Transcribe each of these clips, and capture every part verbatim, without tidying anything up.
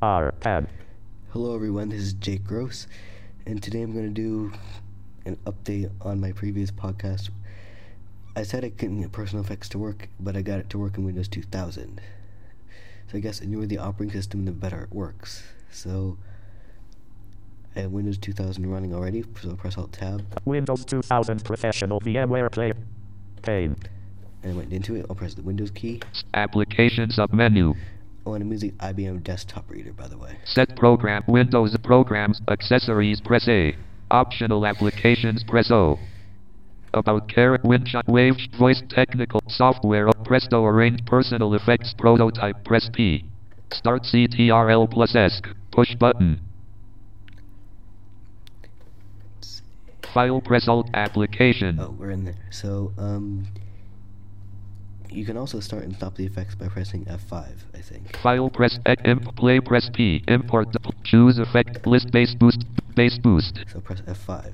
R tab. Hello everyone, this is Jake Gross, and today I'm going to do an update on my previous podcast. I said I couldn't get personal effects to work, but I got it to work in Windows two thousand. So I guess the newer the operating system, the better it works. So I have Windows two thousand running already, so I'll press Alt Tab. Windows two thousand Professional VMware Player pane. And I went into it, I'll press the Windows key. Applications submenu. Oh, and I'm using I B M Desktop Reader, by the way. Set program, Windows programs, accessories, press A. Optional applications, press O. About Carrot, Windshot, Wave, Voice, Technical, Software, Presto, Arrange, Personal Effects, Prototype, press P. Start C T R L plus ESC, push button. File, press Alt, application. Oh, we're in there. So, um... you can also start and stop the effects by pressing F five, I think. File, press E, imp, play, press P, import, choose effect, list, bass boost, bass boost. So press F five.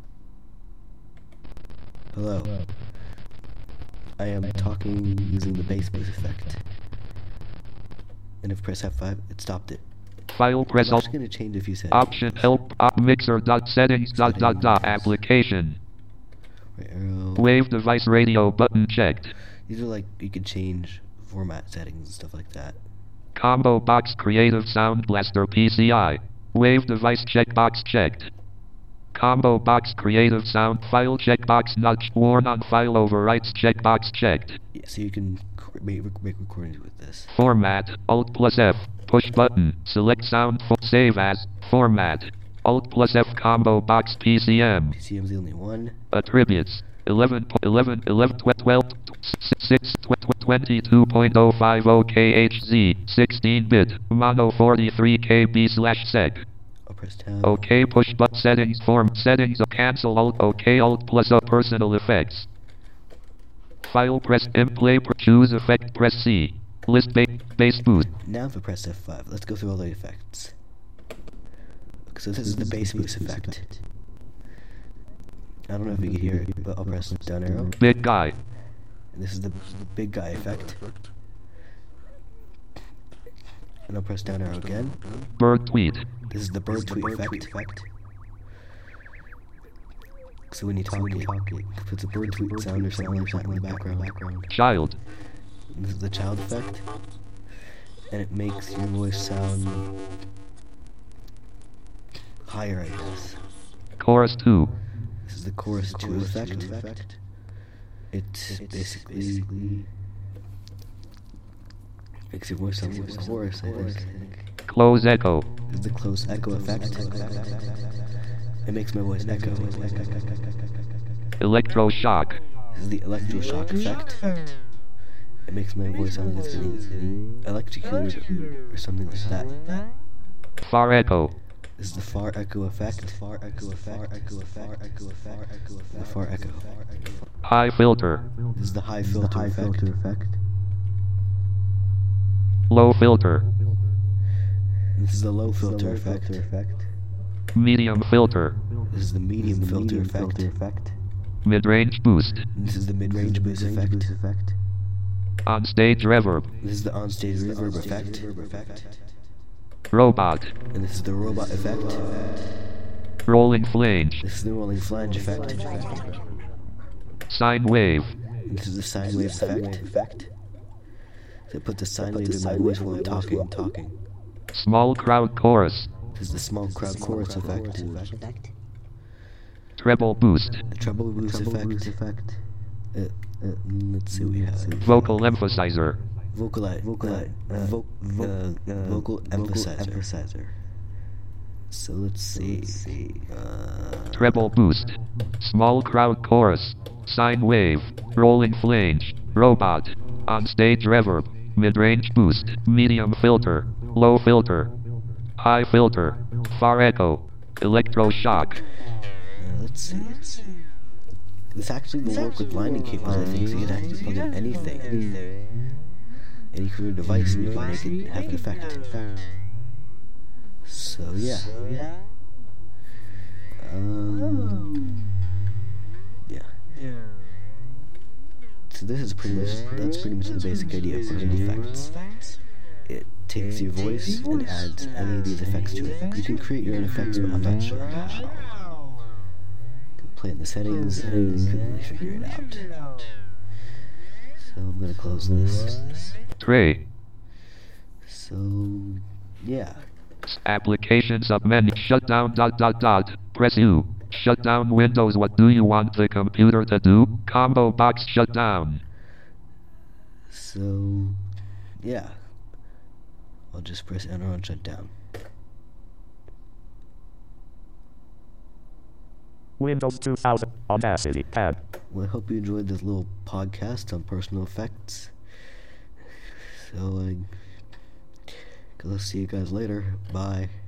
Hello. I am talking using the bass boost effect. And if I press F five, it stopped it. File, press I'm Alt, just going to change a few settings. option, help, op, mixer, dot, settings, dot, dot, dot, application. Right arrow. Wave device radio button checked. These are like, you could change format settings and stuff like that. Combo box Creative Sound Blaster P C I. Wave device checkbox checked. Combo box Creative Sound File checkbox not worn on file overwrites checkbox checked. Yeah, so you can cr- make, rec- make recordings with this. Format, Alt plus F, push button, select sound, fo- save as, format, Alt plus F combo box P C M. P C M's the only one. Attributes, eleven, eleven, eleven, twelve, six, twenty-two point oh five zero K H Z, sixteen bit, mono forty-three K B slash sec. I'll press tab. OK push button settings form settings cancel Alt OK Alt plus up personal effects. File press M play pr- choose effect press C. List ba- bass boost. Now if I press F five, let's go through all the effects. So this is the bass boost effect. I don't know if you can hear it, but I'll press down arrow. Big guy. And this is the, the big guy effect. And I'll press down arrow again. Bird tweet. This is the bird tweet effect. So when you talk, it puts a bird tweet sound or something like that in the background. Child. This is the child effect. And it makes your voice sound higher, I guess. Chorus two. This is the chorus two effect. It basically makes your voice sound like a chorus, I think. Close echo. This is the close echo effect. It makes my voice echo. Electroshock. This is the electroshock effect. It makes my voice sound like it's getting electrocuted or something like that. Far echo. This is the far echo effect. Far echo effect. Echo effect. Echo effect. Echo effect. The far echo. High filter. This is the high filter effect. Low filter. This is the low filter effect. Medium filter. This is the medium filter effect. Mid-range boost. This is the mid-range boost effect. On-stage reverb. This is the onstage reverb effect. Robot. And this is the robot effect. Rolling flange. This is the rolling flange effect. Sine wave. And this is the sine wave effect. So put the sine wave in my voice while I'm talking. talking. Small crowd chorus. This is the small crowd chorus effect. Treble boost. The treble boost effect. Uh, uh, let's see what we have. Vocal emphasizer. Vocal, vocal, uh, vo- vo- uh, vocal emphasizer. emphasizer. So let's see. Uh, Treble boost. Small crowd chorus. Sine wave. Rolling flange. Robot. On stage reverb. Mid-range boost. Medium filter. Low filter. High filter. Far echo. Electroshock. uh, let's see. Let's see. This actually will work with blinding cables, I think, so you can actually plug in anything. anything. Any creative device and you can make it have an effect. So yeah. Um, yeah. So this is pretty much that's pretty much the basic idea of putting effects. It takes your voice and adds any of these effects to it. You can create your own effects, but I'm not sure how. You can play in the settings and you can really figure it out. So I'm gonna close this. Tray. So yeah. Applications of menu. Shut down dot dot dot. Press U. Shut down Windows. What do you want the computer to do? Combo box shut down. So yeah. I'll just press enter on shutdown. Windows two thousand Audacity tab. Well, I hope you enjoyed this little podcast on personal effects. So I guess I'll see you guys later. Bye.